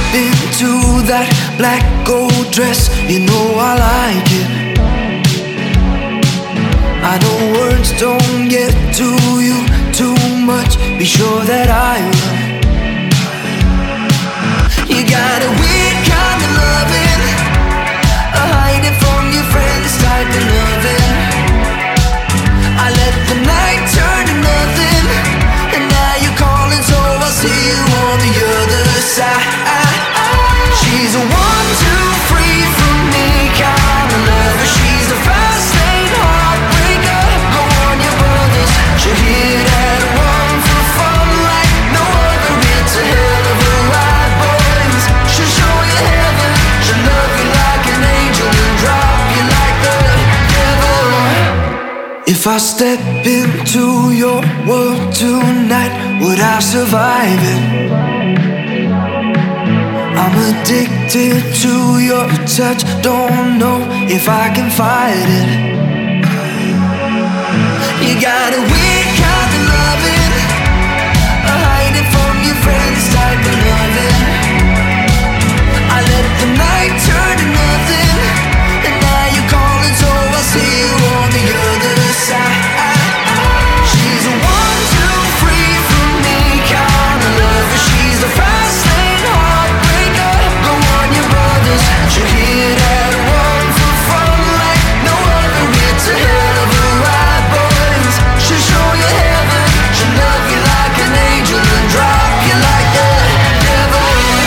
into that black gold dress, you know I like it. I know words don't get to you too much, be sure that I will. You got a weird kind of loving, a hiding from your friends type of loving. I let the night turn to nothing, and now you're calling, so I'll see you on the other side. She's a 1, 2, 3 from me kind of lover. She's the fast lane heartbreaker. Go on your brothers, she'll hit at 1 for fun like no other. It's a hell of a ride, boys. She'll show you heaven. She'll love you like an angel and drop you like the devil. If I step into your world tonight, would I survive it? I'm addicted to your touch, don't know if I can fight it. You got a weird kind of loving, a hiding from your friends type of loving. I let the night turn to nothing, and now you're calling, so I'll see you on the other side. She's a 1, 2, 3 from me kind of lover. She's the fast lane heartbreaker. Go on your brothers, she'll hit at 1 for fun like no other. It's a hell of a ride, boys. She'll show you heaven. She'll love you like an angel and drop you like the devil.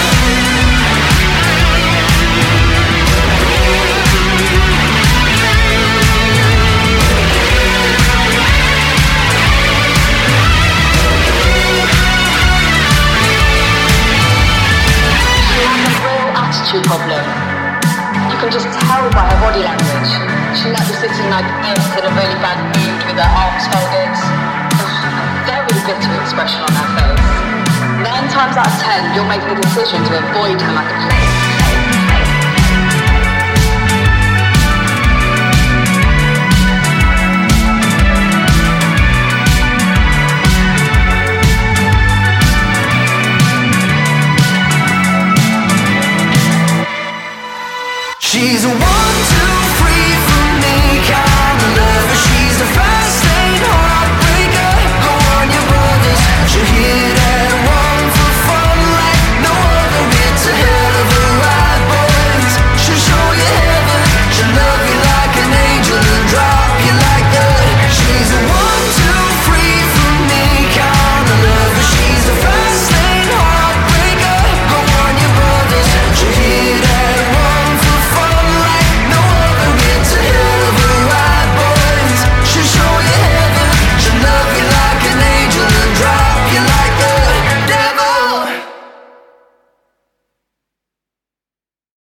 Attitude problem. You can just tell by her body language. She might be sitting like this in a really bad mood with her arms folded. Very bitter expression on her face. 9 times out of 10, you'll make the decision to avoid her like a plague. She's a 1,